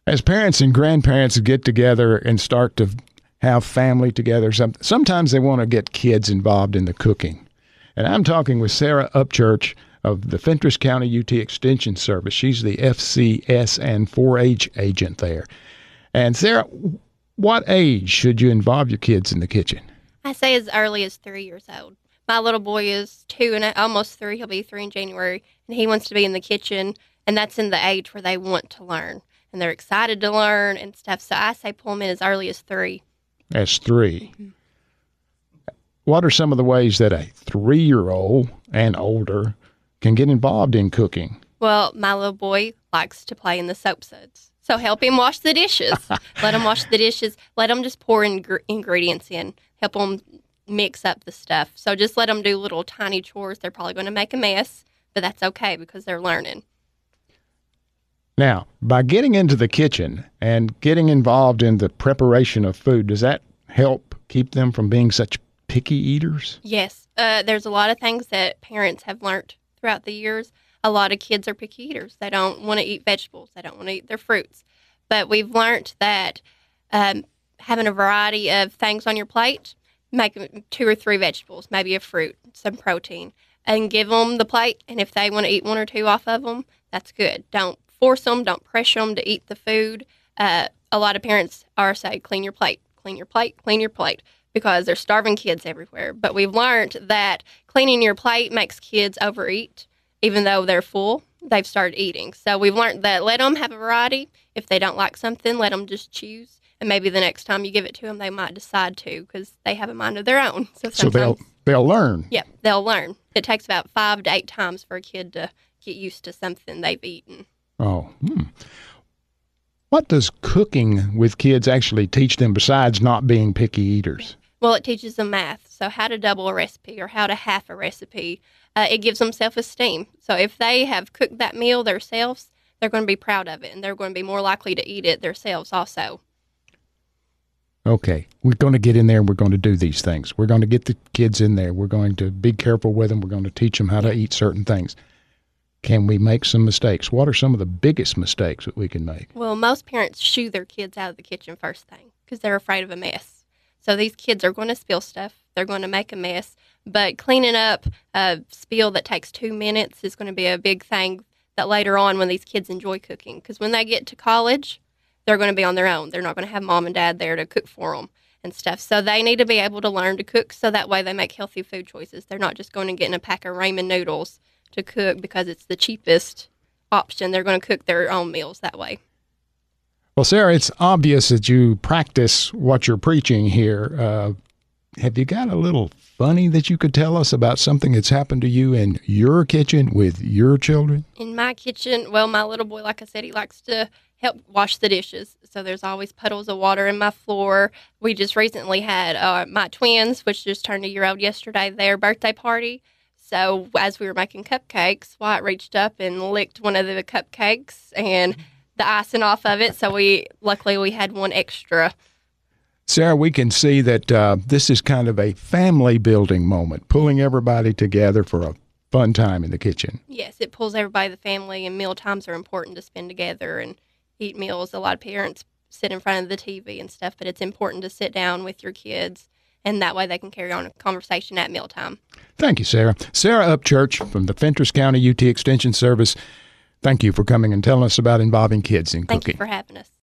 As parents and grandparents get together and start to have family together, sometimes they want to get kids involved in the cooking. And I'm talking with Sarah Upchurch of the Fentress County UT Extension Service. She's the FCS and 4-H agent there. And Sarah, what age should you involve your kids in the kitchen? I say as early as 3 years old. My little boy is 2 and almost 3. He'll be 3 in January, and he wants to be in the kitchen, and that's in the age where they want to learn, and they're excited to learn and stuff. So I say pull them in as early as 3. As 3. Mm-hmm. What are some of the ways that a 3-year-old and older can get involved in cooking? Well, my little boy likes to play in the soap suds. So help him wash the dishes. Let him wash the dishes. Let him just pour ingredients in. Help him mix up the stuff. So just let them do little tiny chores. They're probably going to make a mess, but that's okay because they're learning. Now, by getting into the kitchen and getting involved in the preparation of food, does that help keep them from being such picky eaters? Yes. There's a lot of things that parents have learned throughout the years. A lot of kids are picky eaters. They don't want to eat vegetables. They don't want to eat their fruits. But we've learned that having a variety of things on your plate, make 2 or 3 vegetables, maybe a fruit, some protein, and give them the plate. And if they want to eat 1 or 2 off of them, that's good. Don't force them. Don't pressure them to eat the food. A lot of parents are saying, clean your plate, clean your plate, clean your plate, because they're starving kids everywhere. But we've learned that cleaning your plate makes kids overeat. Even though they're full, they've started eating. So we've learned that let them have a variety. If they don't like something, let them just choose. And maybe the next time you give it to them, they might decide to because they have a mind of their own. So they'll learn. Yeah, they'll learn. It takes about 5 to 8 times for a kid to get used to something they've eaten. Oh, What does cooking with kids actually teach them besides not being picky eaters? Well, it teaches them math. So how to double a recipe or how to half a recipe. It gives them self-esteem. So if they have cooked that meal themselves, they're going to be proud of it, and they're going to be more likely to eat it themselves also. Okay, we're going to get in there and we're going to do these things. We're going to get the kids in there. We're going to be careful with them. We're going to teach them how to eat certain things. Can we make some mistakes? What are some of the biggest mistakes that we can make? Well, most parents shoo their kids out of the kitchen first thing because they're afraid of a mess. So these kids are going to spill stuff. They're going to make a mess. But cleaning up a spill that takes 2 minutes is going to be a big thing that later on when these kids enjoy cooking. Because when they get to college, they're going to be on their own. They're not going to have mom and dad there to cook for them and stuff. So they need to be able to learn to cook so that way they make healthy food choices. They're not just going to get in a pack of ramen noodles to cook because it's the cheapest option. They're going to cook their own meals that way. Well, Sarah, it's obvious that you practice what you're preaching here. Have you got a little funny that you could tell us about something that's happened to you in your kitchen with your children? In my kitchen, well, my little boy, like I said, he likes to help wash the dishes. So there's always puddles of water in my floor. We just recently had my twins, which just turned a year old yesterday, their birthday party. So as we were making cupcakes, Wyatt reached up and licked one of the cupcakes and the icing off of it. So luckily we had one extra. Sarah, we can see that this is kind of a family building moment, pulling everybody together for a fun time in the kitchen. Yes, it pulls everybody in the family, and meal times are important to spend together and eat meals. A lot of parents sit in front of the TV and stuff, but it's important to sit down with your kids, and that way they can carry on a conversation at mealtime. Thank you, Sarah. Sarah Upchurch from the Fentress County UT Extension Service. Thank you for coming and telling us about involving kids in cooking. Thank you for having us.